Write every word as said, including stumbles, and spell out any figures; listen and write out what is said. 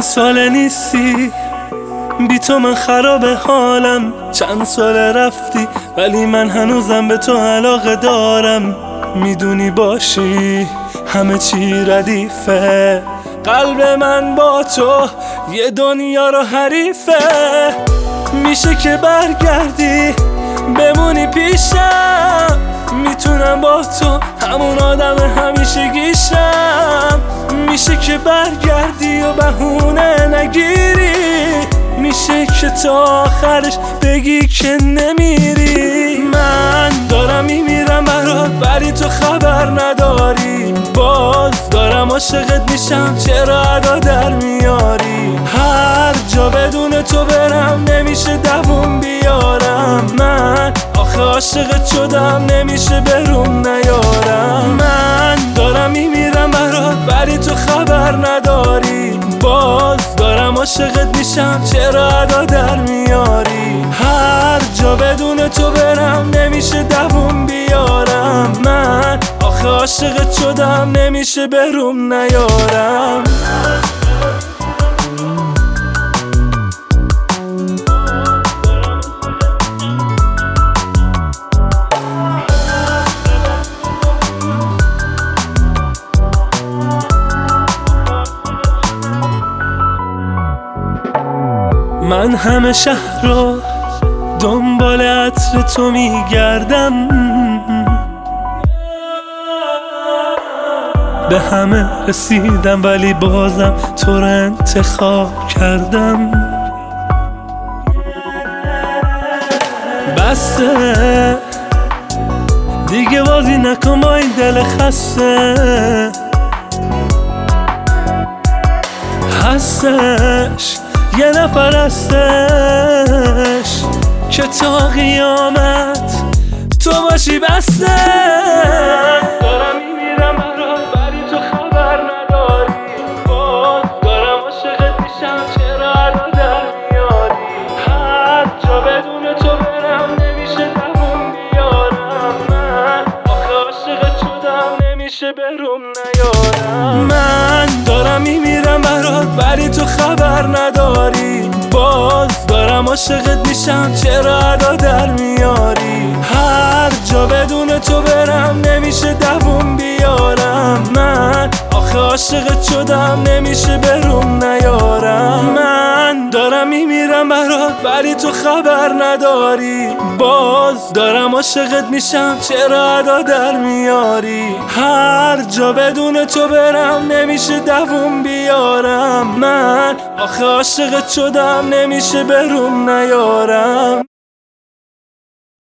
سال نیستی، بی تو من خراب حالم. چند سال رفتی ولی من هنوزم به تو علاقه دارم. میدونی باشی همه چی ردیفه، قلب من با تو یه دنیا رو حریفه. میشه که برگردی بمونی پیشم، میتونم با تو همون آدم همیشه گیشم. میشه که برگردی و بهونه نگیری، میشه که تا آخرش بگی که نمیری. من دارم میمیرم برات ولی تو خبر نداری، باز دارم عاشقت میشم چرا ادا در میاری. هر جا بدون تو برم نمیشه دووم بیارم، من آخه عاشقت شدم نمیشه بروم نیارم. من دارم میمیرم برات ولی تو خبر نداری، باز دارم عاشقت میشم چرا ادا در میاری. هر جا بدون تو برم نمیشه دووم بیارم، من آخه عاشقت شدم نمیشه بروم نیارم. من همه شهر رو دنبال عطر تو میگردم، به همه رسیدم ولی بازم تو رو انتخاب کردم. بسه دیگه بازی نکن با این دل خسته، هستش یه نفر هستش که تا قیامت تو باشی بسته. دارم میمیرم برات ولی تو خبر نداری، باز دارم عاشقت میشم چرا ادا در میاری. هر جا بدون تو برم نمیشه دووم بیارم، من آخه عاشقت شدم نمیشه بروم نیارم. من دارم میمیرم برات ولی تو خبر نداری، باز دارم عاشقت میشم چرا ادا در میاری. هر جا بدون تو برم نمیشه دووم بیارم، من آخه عاشقت شدم نمیشه بروم نیارم. من دارم میمیرم برات ولی تو خبر نداری، باز دارم عاشقت میشم چرا ادا در میاری. هر جا بدون تو برم نمیشه دووم بیارم، من آخه عاشقت شدم نمیشه بروم نیارم.